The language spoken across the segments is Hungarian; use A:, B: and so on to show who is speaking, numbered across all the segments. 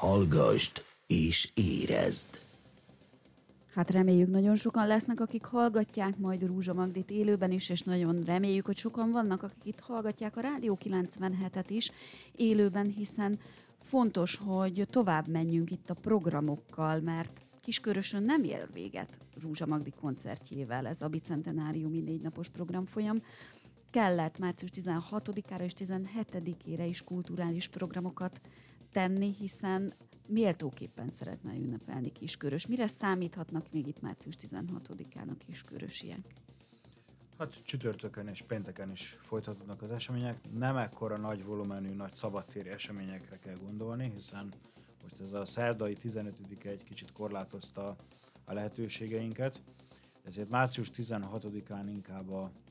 A: Hallgasd és érezd!
B: Hát reméljük, nagyon sokan lesznek, akik hallgatják majd Rúzsa Magdit élőben is, és nagyon reméljük, hogy sokan vannak, akik itt hallgatják a Rádió 97-et is élőben, hiszen fontos, hogy tovább menjünk itt a programokkal, mert Kiskörösön nem ér véget Rúzsa Magdi koncertjével ez a bicentenáriumi 4 napos programfolyam. Kellett március 16-ára és 17-ére is kulturális programokat tenni, hiszen méltóképpen szeretne ünnepelni Kiskörös. Mire számíthatnak még itt március 16-án a kiskörösiek?
C: Hát csütörtökön és pénteken is folytatódnak az események. Nem ekkora nagy volumenű, nagy szabadtéri eseményekre kell gondolni, hiszen most ez a szerdai 15-e egy kicsit korlátozta a lehetőségeinket, ezért március 16-án inkább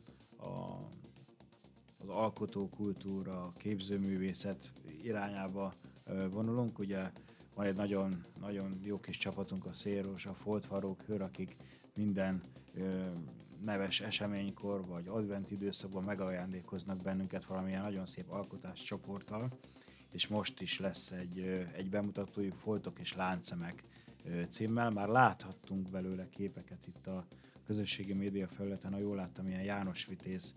C: az alkotókultúra, a képzőművészet irányába vonulunk. Ugye van egy nagyon, nagyon jó kis csapatunk, a Szélros, a Foltvaró Kör, akik minden neves eseménykor vagy advent időszakban megajándékoznak bennünket valamilyen nagyon szép alkotáscsoporttal, és most is lesz egy bemutatójuk, Foltok és Láncszemek címmel. Már láthattunk belőle képeket itt a közösségi média felületen, ha jól láttam, ilyen János Vitéz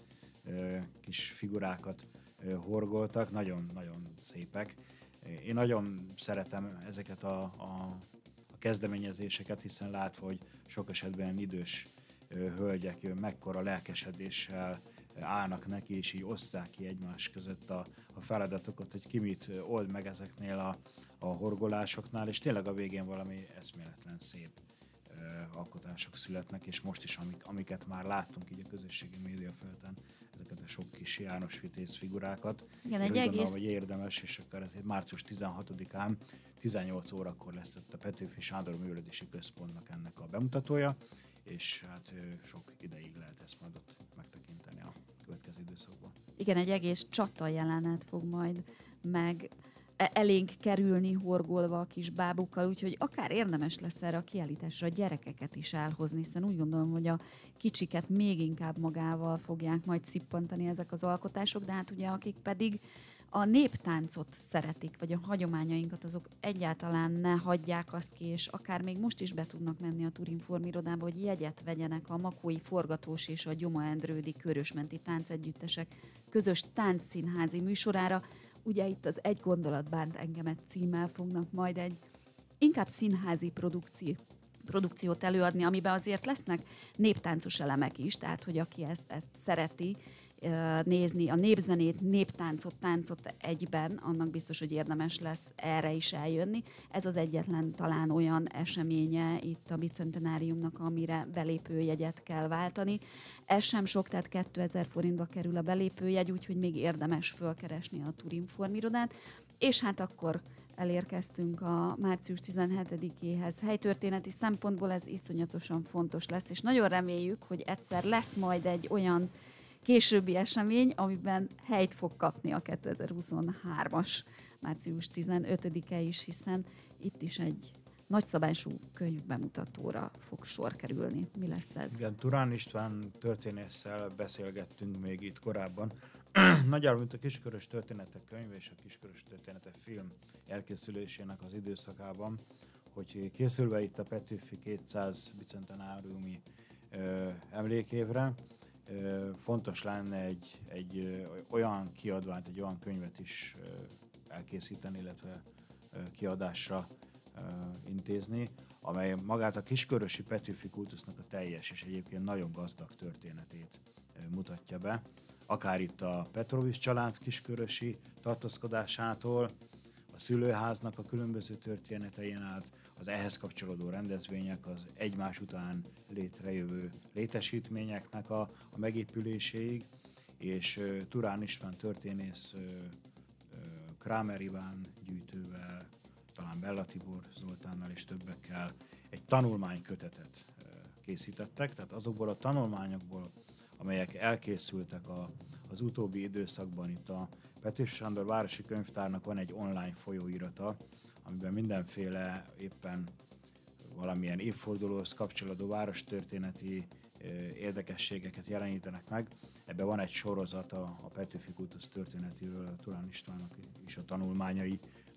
C: kis figurákat horgoltak, nagyon-nagyon szépek. Én nagyon szeretem ezeket a kezdeményezéseket, hiszen látva, hogy sok esetben idős hölgyek mekkora lelkesedéssel állnak neki, és így osszák ki egymás között a feladatokat, hogy ki mit old meg ezeknél a horgolásoknál, és tényleg a végén valami eszméletlen szép alkotások születnek, és most is, amiket már láttunk így a közösségi média felületen, ezeket a sok kis János Vitéz figurákat.
B: Igen,
C: én
B: egy
C: úgy
B: egész...
C: gondolom, hogy érdemes, és akkor ezért március 16-án 18 órakor lesz itt a Petőfi Sándor Művelődési Központnak ennek a bemutatója, és hát sok ideig lehet ezt majd ott megtekinteni a következő időszakban.
B: Igen, egy egész csata jelenet fog majd meg elénk kerülni horgolva a kis bábukkal, úgyhogy akár érdemes lesz erre a kiállításra a gyerekeket is elhozni, hiszen úgy gondolom, hogy a kicsiket még inkább magával fogják majd szippantani ezek az alkotások, de hát ugye akik pedig a néptáncot szeretik, vagy a hagyományainkat, azok egyáltalán ne hagyják azt ki, és akár még most is be tudnak menni a Turinform irodába, hogy jegyet vegyenek a Makói Forgatós és a Gyoma Endrődi Körösmenti Táncegyüttesek közös táncszínházi műsorára. Ugye itt az Egy gondolat bánt engemet címmel fognak majd egy inkább színházi produkciót előadni, amiben azért lesznek néptáncos elemek is, tehát hogy aki ezt szereti nézni, a népzenét, néptáncot, táncot egyben, annak biztos, hogy érdemes lesz erre is eljönni. Ez az egyetlen talán olyan eseménye itt a bicentenáriumnak, amire belépőjegyet kell váltani. Ez sem sok, tehát 2000 forintba kerül a belépőjegy, úgyhogy még érdemes fölkeresni a Turinform irodát. És hát akkor elérkeztünk a március 17-éhez. Helytörténeti szempontból ez iszonyatosan fontos lesz, és nagyon reméljük, hogy egyszer lesz majd egy olyan későbbi esemény, amiben helyt fog kapni a 2023-as március 15-e is, hiszen itt is egy nagyszabású könyvbemutatóra fog sor kerülni. Mi lesz ez?
C: Igen, Turán István történésszel beszélgettünk még itt korábban. Nagyjából, mint a Kiskörös történetek könyve és a Kiskörös történetek film elkészülésének az időszakában, hogy készülve itt a Petőfi 200 bicentenáriumi emlékévre, fontos lenne egy olyan kiadványt, egy olyan könyvet is elkészíteni, illetve kiadásra intézni, amely magát a kiskörösi Petőfi kultusznak a teljes és egyébként nagyon gazdag történetét mutatja be. Akár itt a Petrovics család kiskörösi tartózkodásától, a szülőháznak a különböző történetein át, az ehhez kapcsolódó rendezvények, az egymás után létrejövő létesítményeknek a megépüléséig, és Turán István történész Krámer Iván gyűjtővel, talán Bella Tibor Zoltánnal és többekkel egy tanulmánykötetet készítettek, tehát azokból a tanulmányokból, amelyek elkészültek az utóbbi időszakban itt a Petőfi Sándor Városi Könyvtárnak van egy online folyóirata, amiben mindenféle éppen valamilyen évfordulóhoz kapcsolódó várostörténeti érdekességeket jelenítenek meg. Ebben van egy sorozat a Petőfi kultusz történetéről, a Turán Istvánnak is a tanulmányai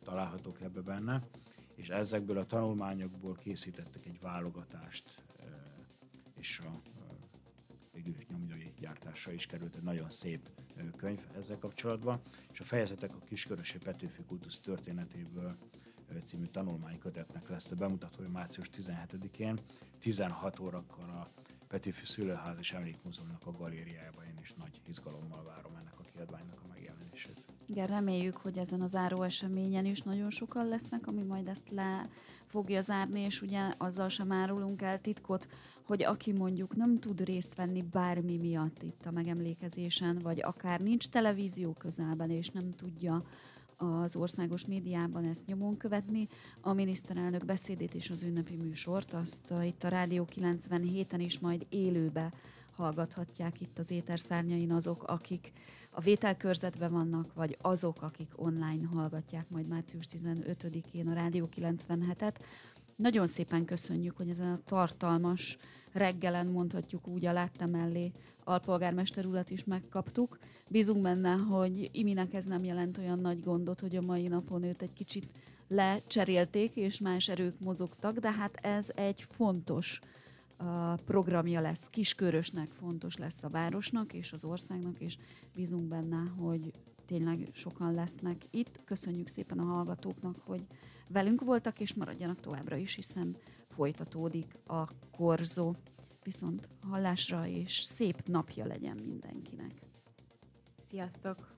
C: találhatók ebbe benne, és ezekből a tanulmányokból készítettek egy válogatást, és végül is nyomdai gyártásra is került egy nagyon szép könyv ezzel kapcsolatban, és a fejezetek a Kiskörösi Petőfi kultusz történetéből című tanulmánykötetnek lesz a bemutatója március 17-én, 16 órakor a Petőfi Szülőház és Emlékmúzeumnak a galériájában. Én is nagy izgalommal várom ennek a kiadványnak a megjelenését.
B: Igen, reméljük, hogy ezen a záró eseményen is nagyon sokan lesznek, ami majd ezt le fogja zárni, és ugye azzal sem árulunk el titkot, hogy aki mondjuk nem tud részt venni bármi miatt itt a megemlékezésen, vagy akár nincs televízió közelben, és nem tudja az országos médiában ezt nyomon követni, a miniszterelnök beszédét és az ünnepi műsort, azt itt a Rádió 97-en is majd élőbe hallgathatják itt az éterszárnyain azok, akik a vételkörzetben vannak, vagy azok, akik online hallgatják majd március 15-én a Rádió 97-et. Nagyon szépen köszönjük, hogy ezen a tartalmas reggelen, mondhatjuk úgy, a Látta mellé alpolgármester urat is megkaptuk. Bízunk benne, hogy Iminek ez nem jelent olyan nagy gondot, hogy a mai napon őt egy kicsit lecserélték, és más erők mozogtak, de hát ez egy fontos programja lesz, Kiskörösnek, fontos lesz a városnak és az országnak, és bízunk benne, hogy tényleg sokan lesznek itt. Köszönjük szépen a hallgatóknak, hogy velünk voltak, és maradjanak továbbra is, hiszen folytatódik a korzó. Viszont hallásra, és szép napja legyen mindenkinek.
D: Sziasztok!